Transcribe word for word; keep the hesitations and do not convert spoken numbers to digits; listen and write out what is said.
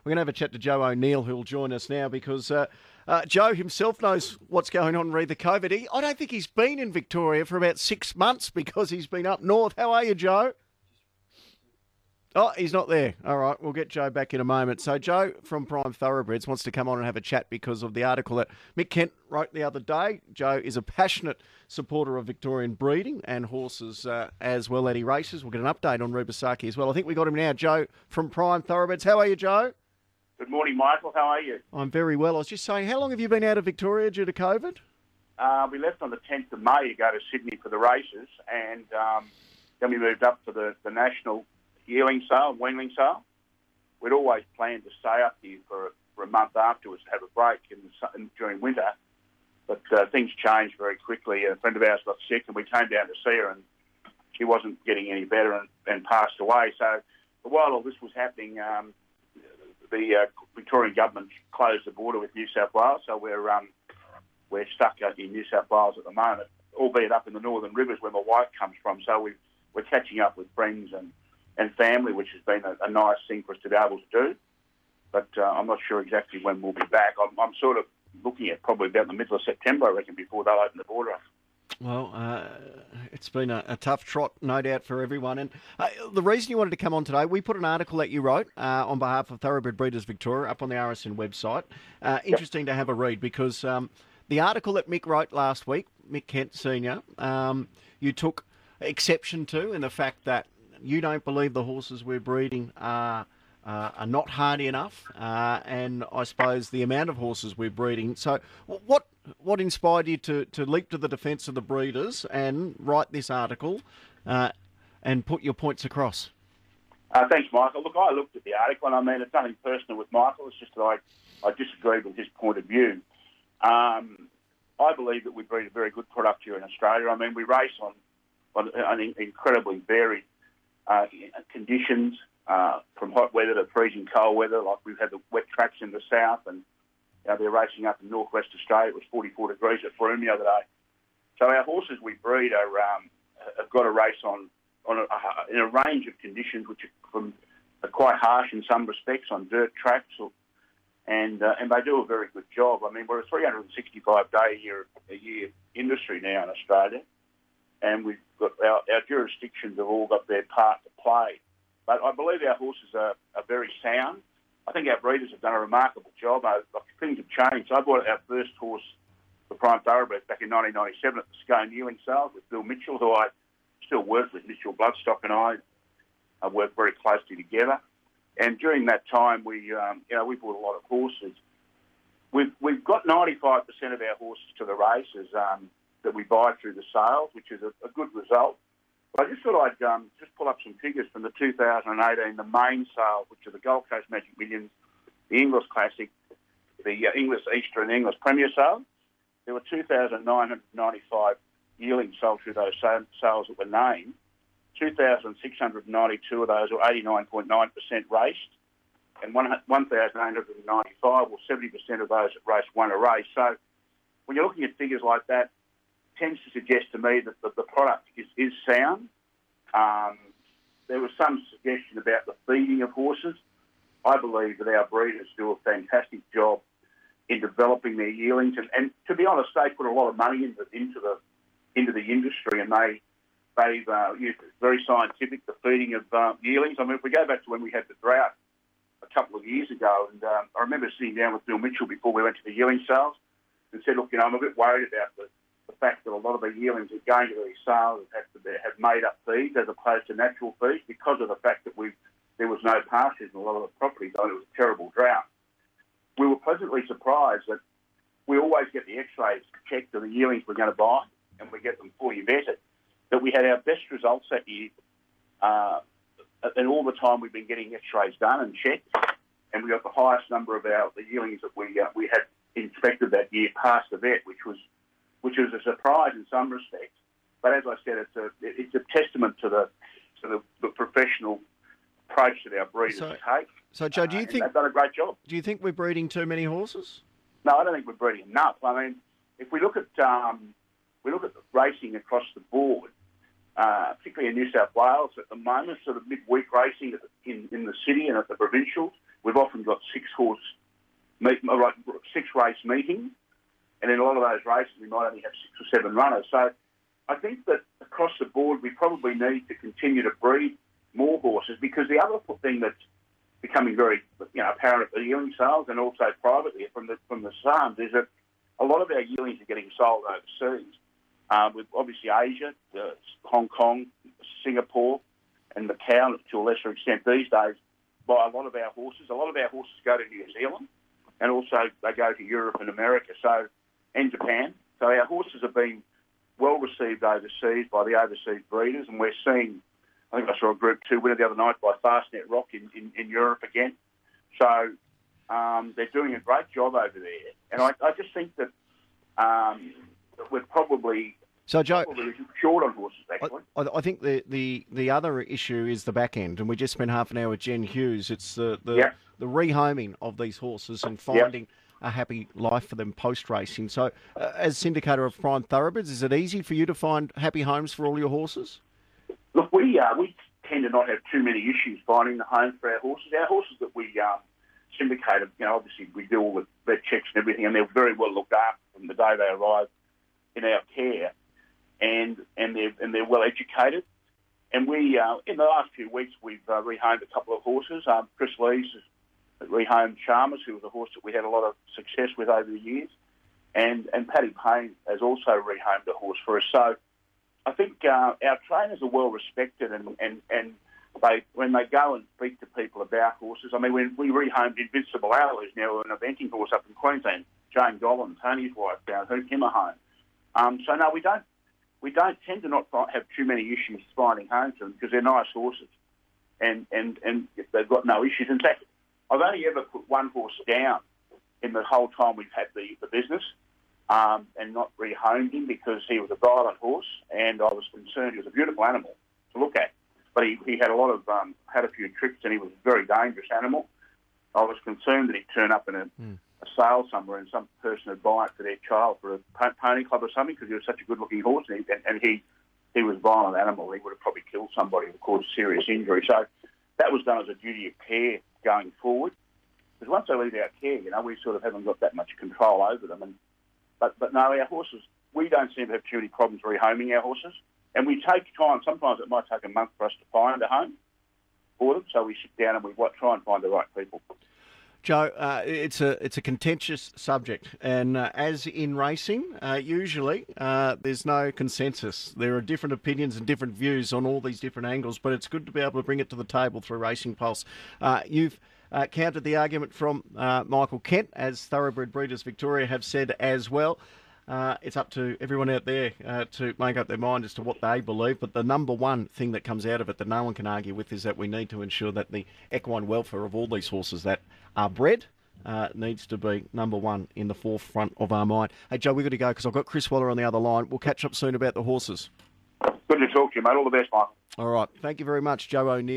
we're going to have a chat to Joe O'Neill, who'll join us now because uh, uh, Joe himself knows what's going on with the COVID. He, I don't think he's been in Victoria for about six months because he's been up north. How are you, Joe? Oh, he's not there. All right, we'll get Joe back in a moment. So Joe from Prime Thoroughbreds wants to come on and have a chat because of the article that Mick Kent wrote the other day. Joe is a passionate supporter of Victorian breeding and horses uh, as well that he races. We'll get an update on Rubisaki as well. I think we got him now. Joe from Prime Thoroughbreds. How are you, Joe? Good morning, Michael. How are you? I'm very well. I was just saying, how long have you been out of Victoria due to COVID? Uh, we left on the tenth of May to go to Sydney for the races, and um, then we moved up for the, the national yearling sale, weanling sale. We'd always planned to stay up here for, for a month afterwards to have a break in the, in, during winter, but uh, things changed very quickly. A friend of ours got sick, and we came down to see her, and she wasn't getting any better and, and passed away. So while all this was happening, um, the uh, Victorian government closed the border with New South Wales, so we're um, we're stuck in New South Wales at the moment, albeit up in the Northern Rivers where my wife comes from. So we we're catching up with friends and and family, which has been a, a nice thing for us to be able to do. But uh, I'm not sure exactly when we'll be back. I'm, I'm sort of looking at probably about the middle of September, I reckon, before they'll open the border up. Well, uh, it's been a, a tough trot, no doubt, for everyone. And uh, the reason you wanted to come on today, we put an article that you wrote uh, on behalf of Thoroughbred Breeders Victoria up on the R S N website. Uh, interesting yep. to have a read because um, the article that Mick wrote last week, Mick Kent Senior, um, you took exception to in the fact that you don't believe the horses we're breeding are uh, are not hardy enough, uh, and I suppose the amount of horses we're breeding. So, what what inspired you to, to leap to the defence of the breeders and write this article uh, and put your points across? Uh, thanks, Michael. Look, I looked at the article, and I mean, it's nothing personal with Michael. It's just that I I disagreed with his point of view. Um, I believe that we breed a very good product here in Australia. I mean, we race on on, on incredibly varied Uh, conditions, uh, from hot weather to freezing cold weather. Like we've had the wet tracks in the south, and you know, they're racing up in northwest Australia. It was forty-four degrees at Broome the other day. So our horses we breed are um, have got to race on on a, in a range of conditions, which are, from, are quite harsh in some respects on dirt tracks, or, and uh, and they do a very good job. I mean, we're a three hundred sixty-five day a year a year industry now in Australia. And we've got our, our jurisdictions have all got their part to play. But I believe our horses are, are very sound. I think our breeders have done a remarkable job. Uh, things have changed. I bought our first horse for Prime Thoroughbreds back in nineteen ninety-seven at the Scone Yearling Sales with Bill Mitchell, who I still work with. Mitchell Bloodstock and I, I work very closely together. And during that time, we um, you know we bought a lot of horses. We've we've got ninety-five percent of our horses to the races. Um, that we buy through the sales, which is a, a good result. But I just thought I'd um, just pull up some figures from the two thousand eighteen, the main sales, which are the Gold Coast Magic Millions, the Inglis Classic, the uh, Inglis Easter and the Inglis Premier sale. There were two thousand nine hundred ninety-five yearlings sold through those sales that were named. two thousand six hundred ninety-two of those, or eighty-nine point nine percent, raced, and one thousand eight hundred ninety-five, or seventy percent of those that raced won a race. So when you're looking at figures like that, tends to suggest to me that the, the product is, is sound. Um, there was some suggestion about the feeding of horses. I believe that our breeders do a fantastic job in developing their yearlings, and, and to be honest, they put a lot of money into, into the into the industry, and they they've uh, used it very scientific, the feeding of uh, yearlings. I mean, if we go back to when we had the drought a couple of years ago, and um, I remember sitting down with Bill Mitchell before we went to the yearling sales and said, look, you know, I'm a bit worried about the the fact that a lot of the yearlings that are going to these sales have, to be, have made up feeds as opposed to natural feeds because of the fact that we there was no pastures in a lot of the properties and it was a terrible drought. We were pleasantly surprised that we always get the x-rays checked of the yearlings we're going to buy and we get them fully vetted, that we had our best results that year uh, and all the time we've been getting x-rays done and checked, and we got the highest number of our the yearlings that we uh, we had inspected that year past the vet, which was which was a surprise in some respects. But as I said, it's a it's a testament to the to the, the professional approach that our breeders so, take. So, Joe, do you uh, think they've done a great job? Do you think we're breeding too many horses? No, I don't think we're breeding enough. I mean, if we look at um, we look at the racing across the board, uh, particularly in New South Wales at the moment, sort of midweek racing in in the city and at the provincials, we've often got six horse meet, right, six race meetings, and in a lot of those races we might only have six or seven runners. So I think that across the board we probably need to continue to breed more horses, because the other thing that's becoming very, you know, apparent at the yearling sales and also privately from the from the farms is that a lot of our yearlings are getting sold overseas. Uh, with obviously Asia, uh, Hong Kong, Singapore, and Macau to a lesser extent these days, by a lot of our horses. A lot of our horses go to New Zealand, and also they go to Europe and America, so and Japan. So our horses are being well received overseas by the overseas breeders, and we're seeing, I think I saw a Group two winner the other night by Fastnet Rock in, in, in Europe again. So um, they're doing a great job over there. And I, I just think that um, we're probably, so, Joe, probably short on horses, actually. I, I think the, the, the other issue is the back end, and we just spent half an hour with Jen Hughes. It's the, the, yep. the rehoming of these horses and finding yep. a happy life for them post-racing. So uh, as syndicator of Prime Thoroughbreds, is it easy for you to find happy homes for all your horses? Look, we uh, we tend to not have too many issues finding the home for our horses. Our horses that we um, syndicate, you know, obviously we do all the vet checks and everything, and they're very well looked after from the day they arrive in our care, and and they're and they're well educated. And we, uh, in the last few weeks, we've uh, rehomed a couple of horses. Um, Chris Lees has rehomed Chalmers, who was a horse that we had a lot of success with over the years, and and Paddy Payne has also rehomed a horse for us. So I think uh, our trainers are well respected, and, and, and they when they go and speak to people about horses, I mean, when we rehomed Invincible Al, who's now an eventing horse up in Queensland, Jane Dolan, Tony's wife, down him a home. Um, so no, we don't we don't tend to not have too many issues finding homes for them, because they're nice horses, and, and, and they've got no issues. In fact, I've only ever put one horse down in the whole time we've had the, the business. Um, and not rehomed him because he was a violent horse, and I was concerned. He was a beautiful animal to look at, but he, he had a lot of um, had a few tricks, and he was a very dangerous animal. I was concerned that he'd turn up in a, mm. a sale somewhere, and some person would buy it for their child for a pony club or something, because he was such a good-looking horse, and he, and, and he he was a violent animal. He would have probably killed somebody or caused serious injury. So that was done as a duty of care going forward. Because once they leave our care, you know, we sort of haven't got that much control over them. And But but no, our horses, we don't seem to have too many problems rehoming our horses. And we take time. Sometimes it might take a month for us to find a home for them. So we sit down and we try and find the right people. Joe, uh, it's a it's a contentious subject, and uh, as in racing, uh, usually uh, there's no consensus. There are different opinions and different views on all these different angles, but it's good to be able to bring it to the table through Racing Pulse. Uh, you've uh, countered the argument from uh, Michael Kent, as Thoroughbred Breeders Victoria have said as well. Uh, it's up to everyone out there uh, to make up their mind as to what they believe. But the number one thing that comes out of it that no one can argue with is that we need to ensure that the equine welfare of all these horses that are bred uh, needs to be number one in the forefront of our mind. Hey, Joe, we've got to go because I've got Chris Waller on the other line. We'll catch up soon about the horses. Good to talk to you, mate. All the best, Michael. All right. Thank you very much, Joe O'Neill.